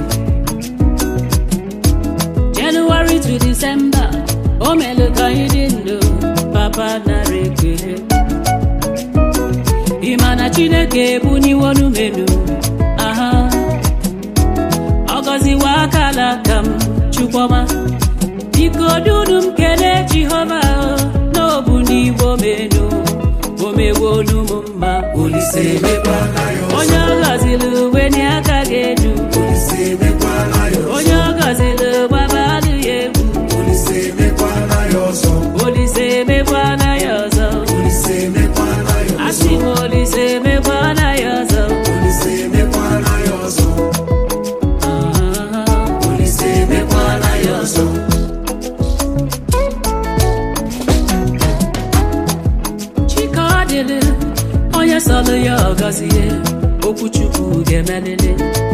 January to December, o melu ka anyị ndụ, papa nara ekele. Ịma na Chineke ebuniwonu menu, aha. Ọ gọziwa akala aka m, Chukwuma. Biko dunu m kelee Jehova, n'obu n'Igbo menu, o mewonu m mma. Olise emekwana ya ọzọ. Onye ọ gọziri uwe n'aka ga-edu. Olise emekwana ya ọzọ. Onye ọ gọziri gbabalụ ya egwu. Olise emekwana ya ọzọ. Olise emekwana ya ọzọ. Olise emekwana ya ọzọ. Asị m Olise emekwana ya ọzọ. Olise emekwana ya ọzọ. Olise emekwana ya ọzọ. Chike ọ dịrị onye sọlụ ya ọ gọzie, okwu Chukwu ga-emelili.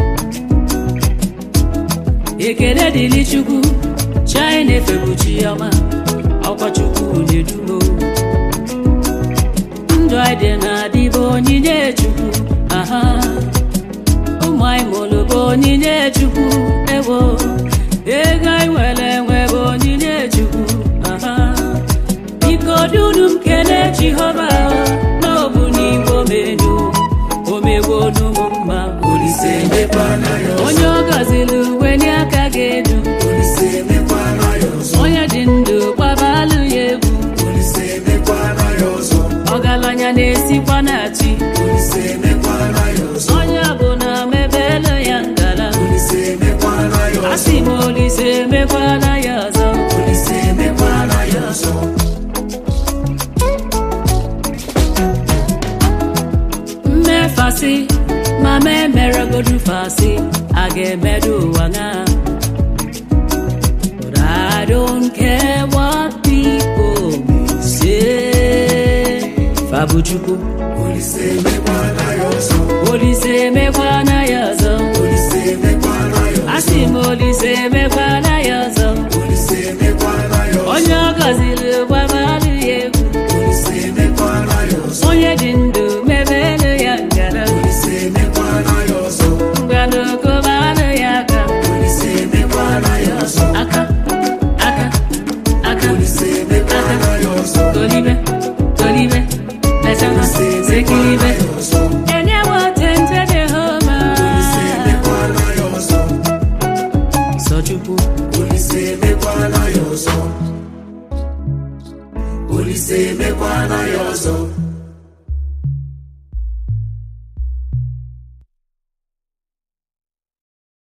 Ekele dịrị Chukwu, chi anyị na-efe bụ chi ọma, ọkwa Chukwu na-edumo. Ndụ anyị dị na-adịbụ onyinye Chukwu, aha. Ụmụ anyị mụrụ bụ onyinye Chukwu, ewo. Ego anyị nwere enwe bụ onyinye Chukwu, aha. Biko dunu m kelee Jehova, n'obu n'Igbo menu, o mewonu m mma. Olise emekwana ya ọzọ. Onye ọ gọziri uwe n'aka ga-edu. Olise emekwana ya ọzọ. Onye dị ndụ gbabalụ ya egwu. Olise emekwana ya ọzọ. Ọgaranya na-esikwa na chi. Olise emekwana ya ọzọ. Onye ọbụla mebelu ya ngala. Olise emekwana ya ọzọ. Asị m Olise emekwana ya ọzọ. Olise emekwana ya ọzọ. Mmefasị ma memeregodu fasị, a ga-emedu ụwa nga. But I don't care what people may say. Fabu Chukwu. Olise emekwana ya ọzọ. Olise emekwana ya ọzọ. Olise emekwana ya ọzọ. Asị m Olise emekwana ya ọzọ. Olise emekwana ya ọzọ. Onye ọ gọziri gbabalụ ya egwu. Olise emekwana ya ọzọ. Onye dị ndụ mebelu ya ngala. Olise emekwana ya ọzọ. Ngwanụ gụbalụ ya aka. Olise emekwana ya ọzọ. Aka, aka, aka. Olise emekwana ya ọzọ. Tolibe, tolibe, mesana, sekilibe. Enyewo tente Jehova. Olise emekwana ya ọzọ. Sọ Chukwu. Olise emekwana ya ọzọ. Olise emekwana ya ọzọ.